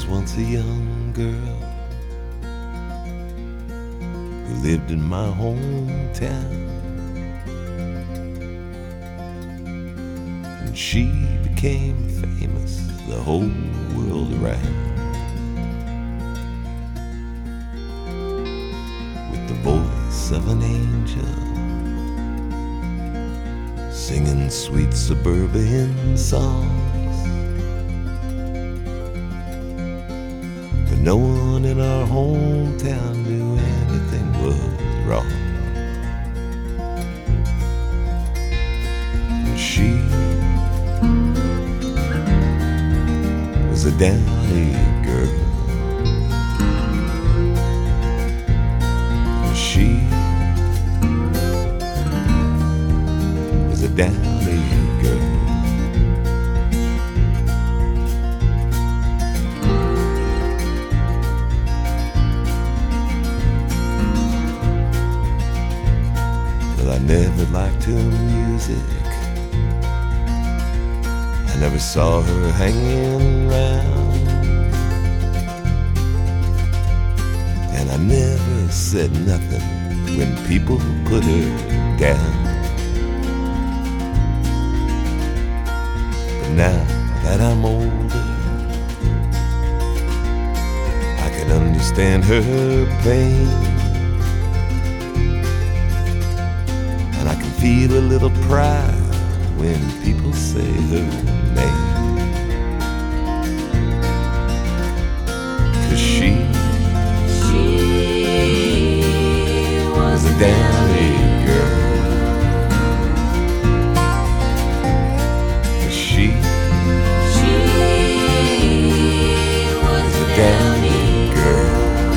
was once a young girl who lived in my hometown, and she became famous the whole world around with the voice of an angel, singing sweet suburban songs. But no one in our hometown knew anything was wrong. And she was a downy girl. And she was a downy girl. Well, I never liked her music. I never saw her hanging around, and I never said nothing when people put her down. But now that I'm older, I can understand her pain, and I can feel a little pride when people say her name. 'Cause she was a downy girl. 'Cause she was a downy girl.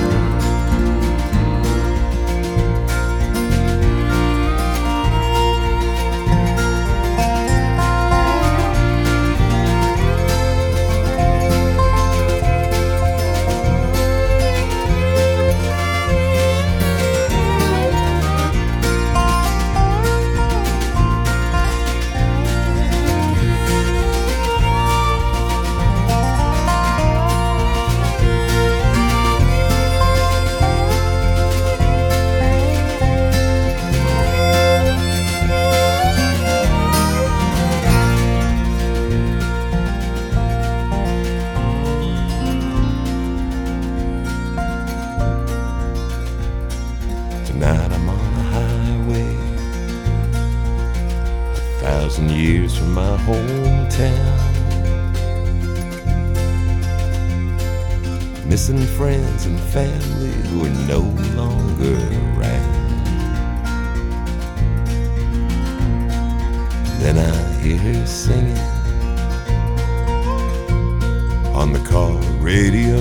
Tonight I'm on a highway 1,000 years from my hometown, missing friends and family who are no longer around. Then I hear her singing on the car radio,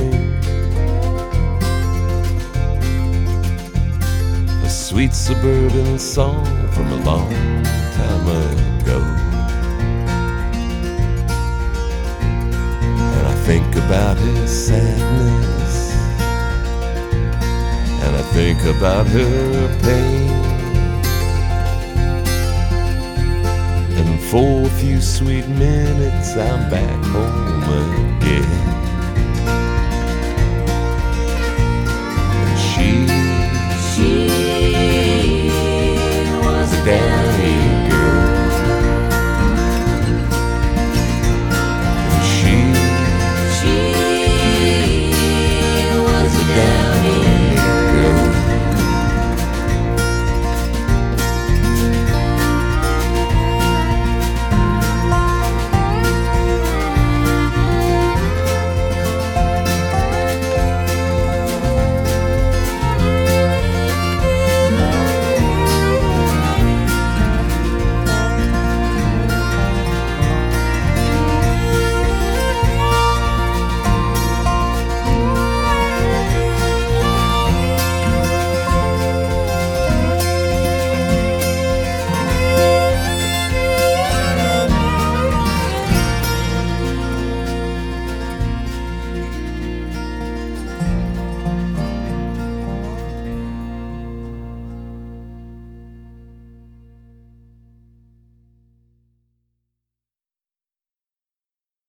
sweet suburban song from a long time ago. And I think about her sadness, and I think about her pain, and for a few sweet minutes I'm back home again.